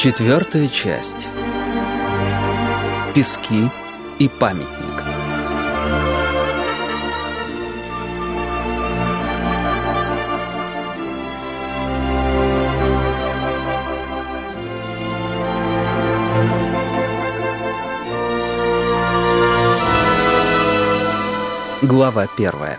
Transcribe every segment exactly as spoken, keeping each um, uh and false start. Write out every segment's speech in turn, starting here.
Четвертая часть. Пески и памятник. Глава первая.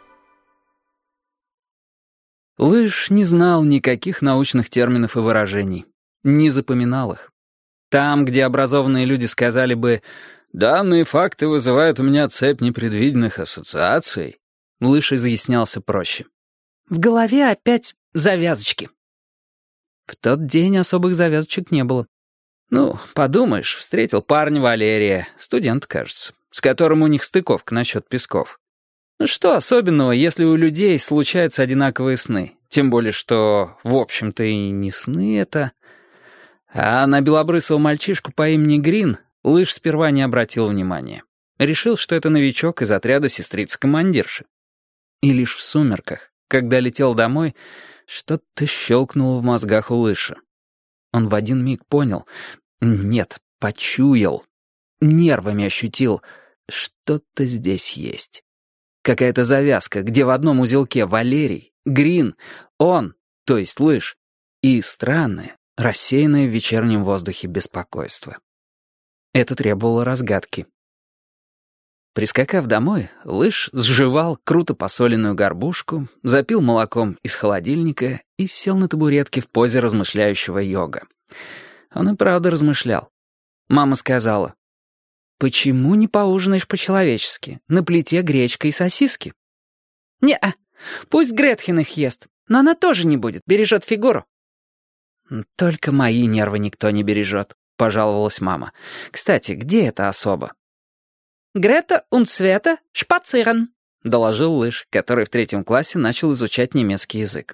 Лыж не знал никаких научных терминов и выражений. Не запоминал их. Там, где образованные люди сказали бы «данные факты вызывают у меня цепь непредвиденных ассоциаций», Лыж изъяснялся проще. В голове опять завязочки. В тот день особых завязочек не было. Ну, подумаешь, встретил парня Валерия, студент, кажется, с которым у них стыковка насчет песков. Ну что особенного, если у людей случаются одинаковые сны? Тем более, что, в общем-то, и не сны это... А на белобрысого мальчишку по имени Грин Лыж сперва не обратил внимания. Решил, что это новичок из отряда сестрицы-командирши. И лишь в сумерках, когда летел домой, что-то щелкнуло в мозгах у Лыша. Он в один миг понял, нет, почуял, нервами ощутил, что-то здесь есть. Какая-то завязка, где в одном узелке Валерий, Грин, он, то есть Лыж, и странное, рассеянное в вечернем воздухе беспокойство. Это требовало разгадки. Прискакав домой, Лыж сживал круто посоленную горбушку, запил молоком из холодильника и сел на табуретке в позе размышляющего йога. Он и правда размышлял. Мама сказала: «Почему не поужинаешь по-человечески? На плите гречка и сосиски». «Не-а, пусть Гретхен их ест, но она тоже не будет, бережет фигуру». «Только мои нервы никто не бережет», — пожаловалась мама. «Кстати, где эта особа?» «Грета und Света шпацирен», — доложил Лыж, который в третьем классе начал изучать немецкий язык.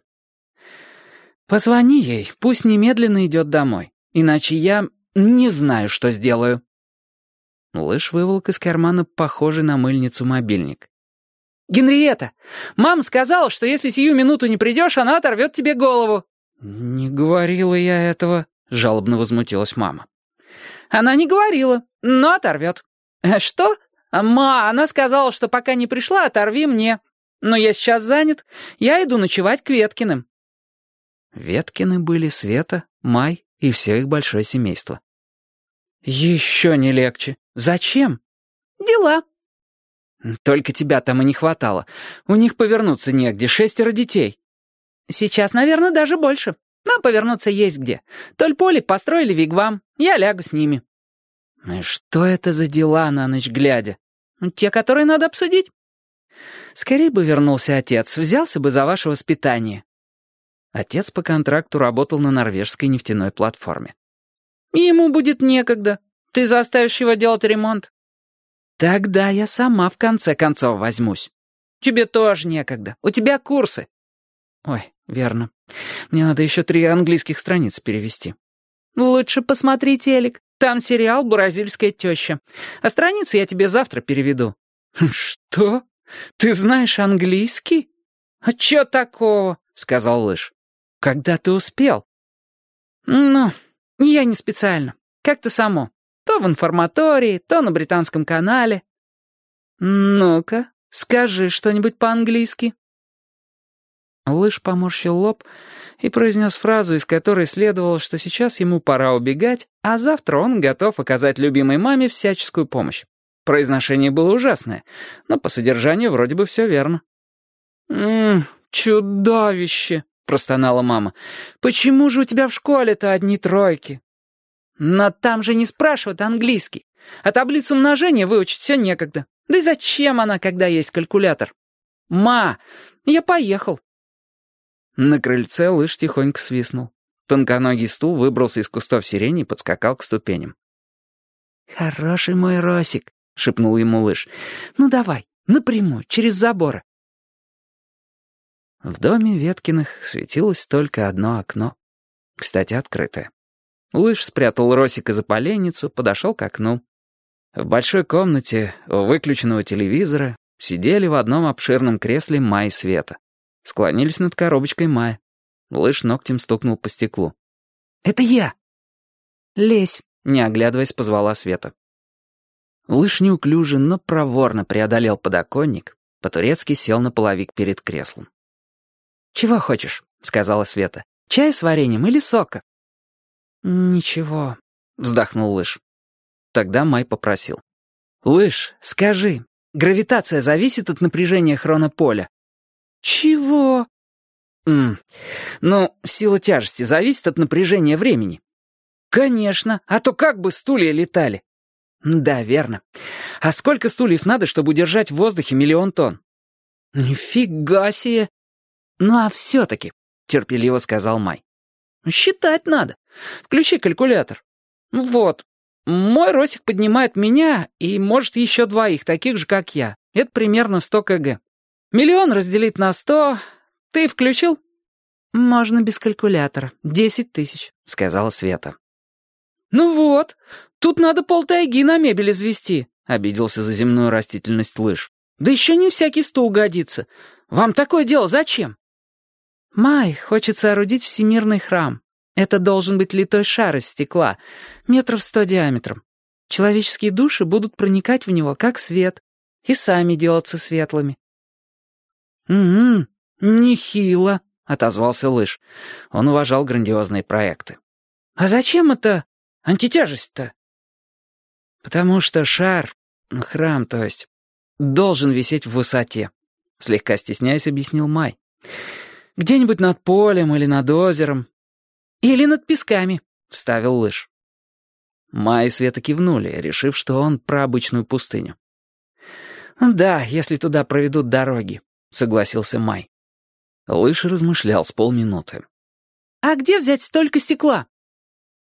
«Позвони ей, пусть немедленно идет домой, иначе я не знаю, что сделаю». Лыж выволок из кармана похожий на мыльницу мобильник. «Генриетта, мама сказала, что если сию минуту не придешь, она оторвет тебе голову». «Не говорила я этого», — жалобно возмутилась мама. «Она не говорила, но оторвет». «Что? Ма, она сказала, что пока не пришла, оторви мне. Но я сейчас занят, я иду ночевать к Веткиным». Веткины были Света, Май и все их большое семейство. «Еще не легче. Зачем?» «Дела». «Только тебя там и не хватало. У них повернуться негде, шестеро детей». «Сейчас, наверное, даже больше. Нам повернуться есть где. Толь-Поли построили вигвам, я лягу с ними». «И что это за дела на ночь глядя?» «Те, которые надо обсудить». «Скорее бы вернулся отец, взялся бы за ваше воспитание». Отец по контракту работал на норвежской нефтяной платформе. «Ему будет некогда. Ты заставишь его делать ремонт». «Тогда я сама в конце концов возьмусь». «Тебе тоже некогда. У тебя курсы». «Ой, верно. Мне надо еще три английских страницы перевести». «Лучше посмотри телек. Там сериал «Бразильская теща». А страницы я тебе завтра переведу». «Что? Ты знаешь английский?» «А чё такого?» — сказал Лыж. «Когда ты успел?» «Ну, я не специально. Как-то само. То в информатории, то на британском канале». «Ну-ка, скажи что-нибудь по-английски». Лыж поморщил лоб и произнес фразу, из которой следовало, что сейчас ему пора убегать, а завтра он готов оказать любимой маме всяческую помощь. Произношение было ужасное, но по содержанию вроде бы все верно. «Ммм, чудовище!» — простонала мама. «Почему же у тебя в школе-то одни тройки?» «Но там же не спрашивают английский, а таблицу умножения выучить все некогда. Да и зачем она, когда есть калькулятор?» «Ма, я поехал». На крыльце Лыж тихонько свистнул. Тонконогий стул выбрался из кустов сирени и подскакал к ступеням. «Хороший мой Росик», — шепнул ему Лыж. «Ну давай, напрямую, через заборы». В доме Веткиных светилось только одно окно. Кстати, открытое. Лыж спрятал Росика за поленницу, подошел к окну. В большой комнате у выключенного телевизора сидели в одном обширном кресле Май и Света. Склонились над коробочкой Мая. Лыж ногтем стукнул по стеклу. «Это я!» «Лезь», — не оглядываясь, позвала Света. Лыж неуклюже, но проворно преодолел подоконник, по-турецки сел на половик перед креслом. «Чего хочешь?» — сказала Света. «Чай с вареньем или сока?» «Ничего», — вздохнул Лыж. Тогда Май попросил. «Лыж, скажи, гравитация зависит от напряжения хронополя?» «Чего?» М, «Ну, сила тяжести зависит от напряжения времени». «Конечно, а то как бы стулья летали?» «Да, верно. А сколько стульев надо, чтобы удержать в воздухе миллион тонн?» «Нифига себе!» «Ну а все-таки», — терпеливо сказал Май. «Считать надо. Включи калькулятор. Вот. Мой Росик поднимает меня и, может, еще двоих, таких же, как я. Это примерно сто килограмм. Миллион разделить на сто. Ты включил?» «Можно без калькулятора. Десять тысяч», — сказала Света. «Ну вот, тут надо полтайги на мебель извести», — обиделся за земную растительность Лыж. «Да еще не всякий стул годится. Вам такое дело зачем?» «Май хочет соорудить всемирный храм. Это должен быть литой шар из стекла, метров сто диаметром. Человеческие души будут проникать в него, как свет, и сами делаться светлыми». «Угу, нехило», — отозвался Лыж. Он уважал грандиозные проекты. «А зачем это антитяжесть-то?» «Потому что шар, храм, то есть, должен висеть в высоте», — слегка стесняясь, объяснил Май. «Где-нибудь над полем или над озером». «Или над песками», — вставил Лыж. Май и Света кивнули, решив, что он про обычную пустыню. «Да, если туда проведут дороги», — согласился Май. Лыж размышлял с полминуты. «А где взять столько стекла?»